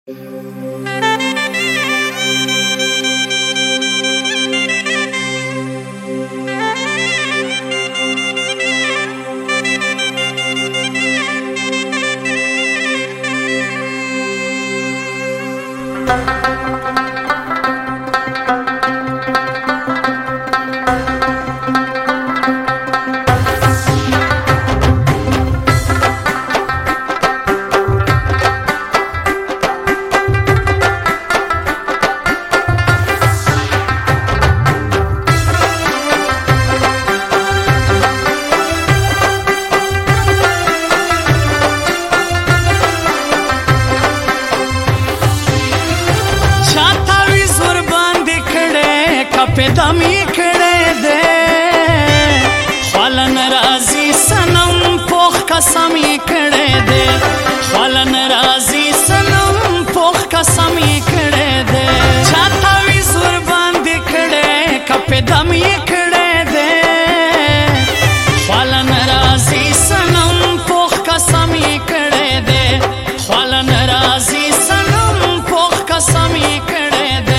پیدام یې کړی دی خواله ناراضي صنم پوخ قسم یې کړی دی خواله ناراضي صنم پوخ قسم یې کړی دی چاته وي زور باندې کړی که پیدام یې کړی دی خواله ناراضي صنم پوخ قسم یې کړی دی خواله ناراضي صنم پوخ قسم یې کړی دی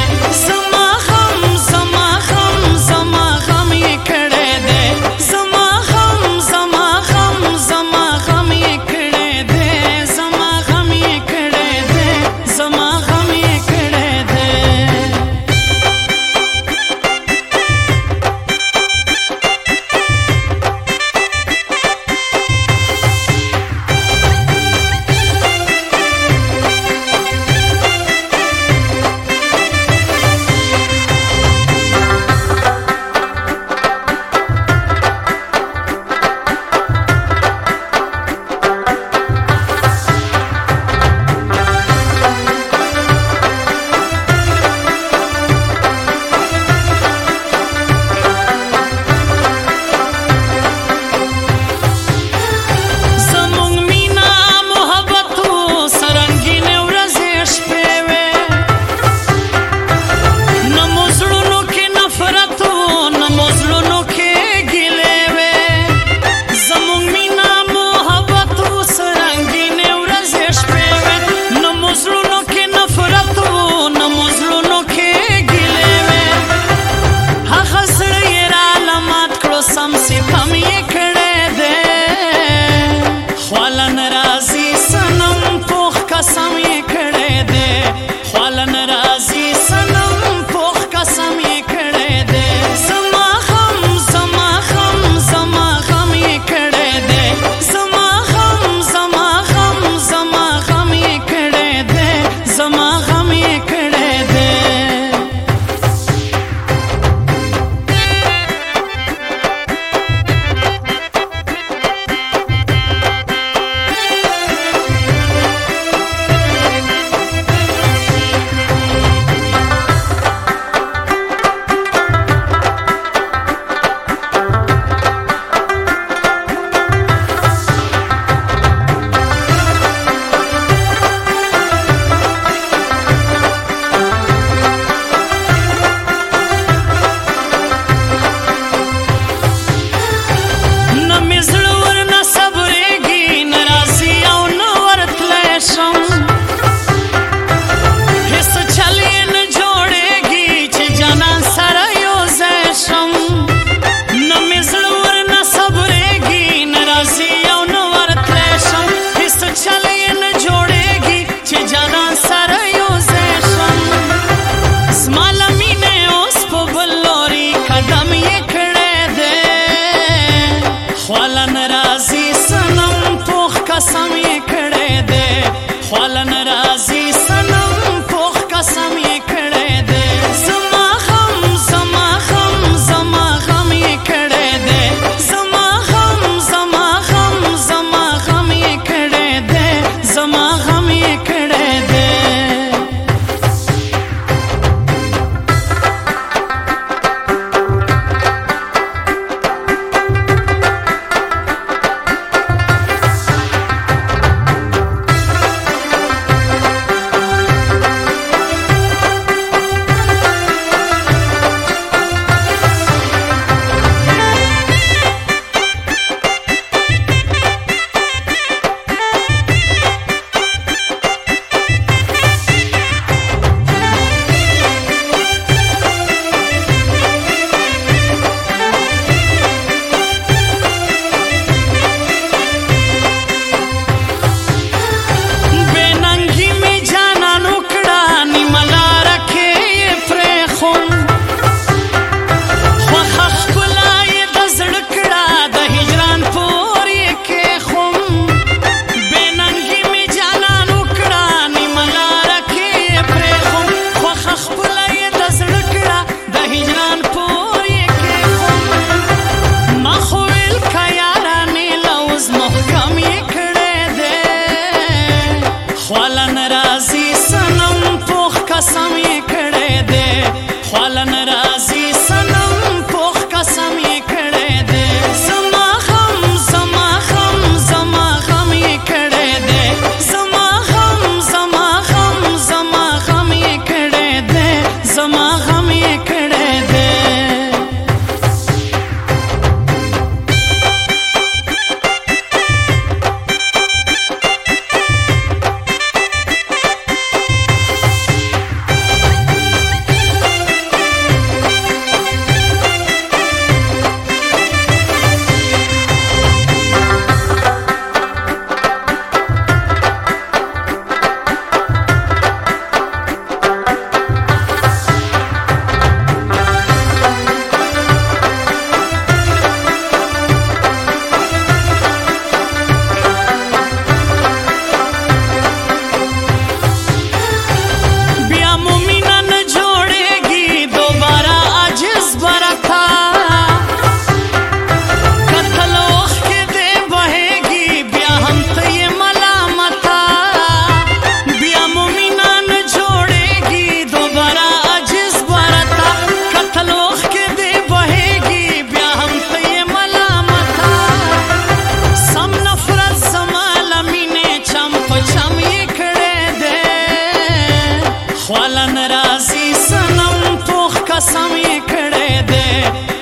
قسم یې کړی دی خواله ناراضي صنم پوخ قسم یې کړی دی زما غم زما غم زما غم یې کړی دی زما غم زما غم زما غم یې کړی دی زما غم یې کړی دی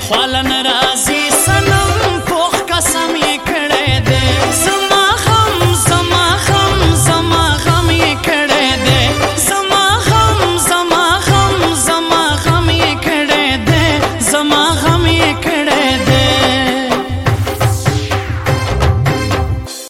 خالن